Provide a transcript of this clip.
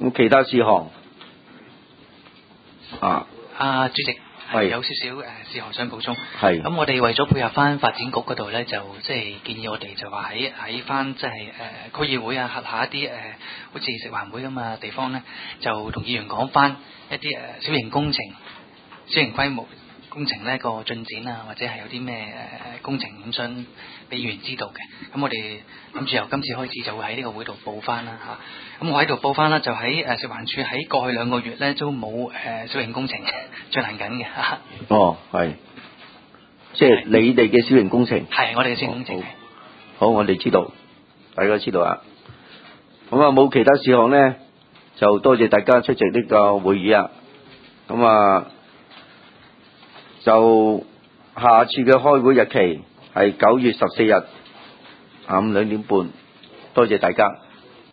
咁其他事項主席係有少少事項想補充。 係咁我哋為咗配合翻發展局嗰度咧，就即係建議我哋就話喺翻即係區議會啊，轄下一啲好似食環會咁啊地方咧，就同議員講翻一啲小型工程、小型規模工程呢個進展啊，或者係有啲咩工程咁想俾議員知道嘅。咁我哋諗住由今次開始就會喺呢個會度報翻啦嚇。咁我喺度報翻啦，就喺食環署喺過去2個月咧都冇小型工程進行緊嘅嚇。 哦，係，即係你哋嘅小型工程。 係我哋嘅小型工程。 好，我哋知道，大家知道啊。咁啊，冇其他事項咧，就多謝大家出席呢個會議啊。咁啊，就下次嘅開會日期係9月14日下午2點半，多謝大家。